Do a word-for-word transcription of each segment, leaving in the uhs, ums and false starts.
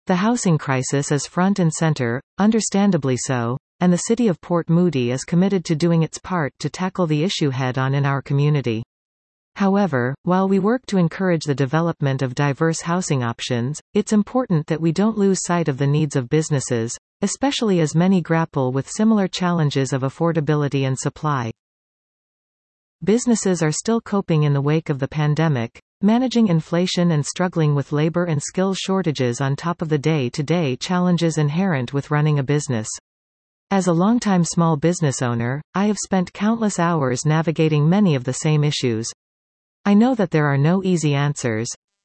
The housing crisis is front and center, understandably so, and the City of Port Moody is committed to doing its part to tackle the issue head-on in our community. However, while we work to encourage the development of diverse housing options, it's important that we don't lose sight of the needs of businesses, especially as many grapple with similar challenges of affordability and supply. Businesses are still coping in the wake of the pandemic, managing inflation and struggling with labor and skills shortages on top of the day-to-day challenges inherent with running a business. As a longtime small business owner, I have spent countless hours navigating many of the same issues. I know that there are no easy answers.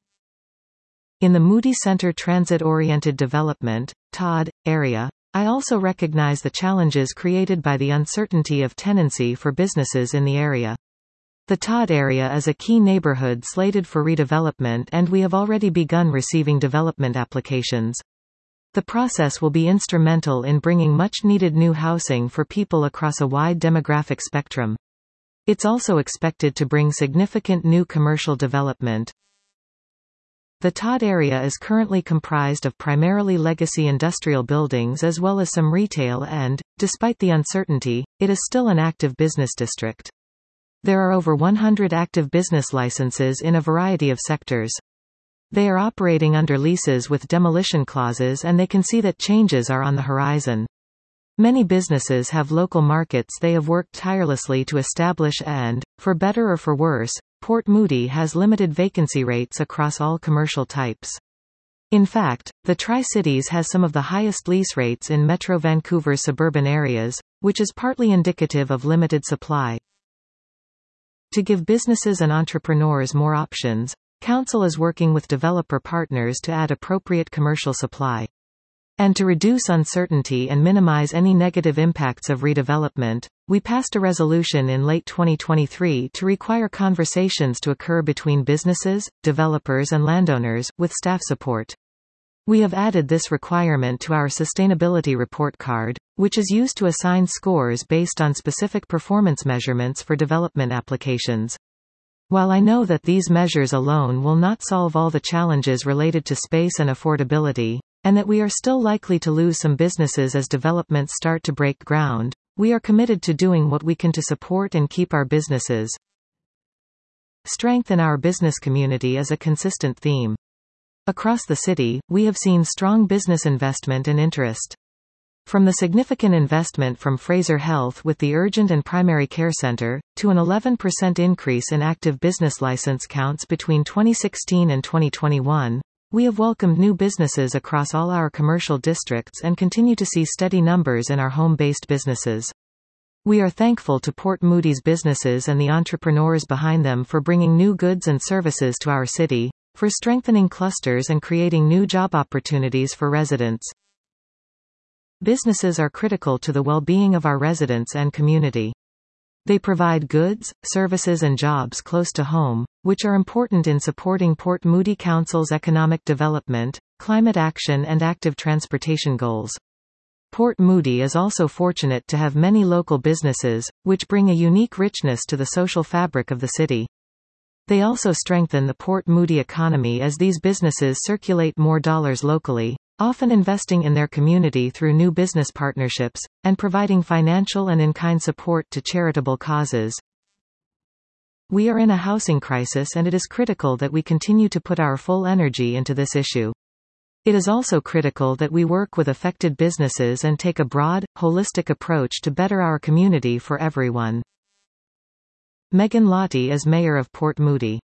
In the Moody Center Transit-Oriented Development, T O D, area, I also recognize the challenges created by the uncertainty of tenancy for businesses in the area. The T O D area is a key neighborhood slated for redevelopment, and we have already begun receiving development applications. The process will be instrumental in bringing much-needed new housing for people across a wide demographic spectrum. It's also expected to bring significant new commercial development. The T O D area is currently comprised of primarily legacy industrial buildings as well as some retail and, despite the uncertainty, it is still an active business district. There are over one hundred active business licenses in a variety of sectors. They are operating under leases with demolition clauses, and they can see that changes are on the horizon. Many businesses have local markets they have worked tirelessly to establish and, for better or for worse, Port Moody has limited vacancy rates across all commercial types. In fact, the Tri-Cities has some of the highest lease rates in Metro Vancouver's suburban areas, which is partly indicative of limited supply. To give businesses and entrepreneurs more options, Council is working with developer partners to add appropriate commercial supply. And to reduce uncertainty and minimize any negative impacts of redevelopment, we passed a resolution in late twenty twenty-three to require conversations to occur between businesses, developers and landowners, with staff support. We have added this requirement to our sustainability report card, which is used to assign scores based on specific performance measurements for development applications. While I know that these measures alone will not solve all the challenges related to space and affordability, and that we are still likely to lose some businesses as developments start to break ground, we are committed to doing what we can to support and keep our businesses. Strength in our business community is a consistent theme. Across the city, we have seen strong business investment and interest. From the significant investment from Fraser Health with the Urgent and Primary Care Center, to an eleven percent increase in active business license counts between twenty sixteen and twenty twenty-one, we have welcomed new businesses across all our commercial districts and continue to see steady numbers in our home-based businesses. We are thankful to Port Moody's businesses and the entrepreneurs behind them for bringing new goods and services to our city, for strengthening clusters and creating new job opportunities for residents. Businesses are critical to the well-being of our residents and community. They provide goods, services and jobs close to home, which are important in supporting Port Moody Council's economic development, climate action and active transportation goals. Port Moody is also fortunate to have many local businesses, which bring a unique richness to the social fabric of the city. They also strengthen the Port Moody economy as these businesses circulate more dollars locally, often investing in their community through new business partnerships, and providing financial and in-kind support to charitable causes. We are in a housing crisis, and it is critical that we continue to put our full energy into this issue. It is also critical that we work with affected businesses and take a broad, holistic approach to better our community for everyone. Megan Lottie is Mayor of Port Moody.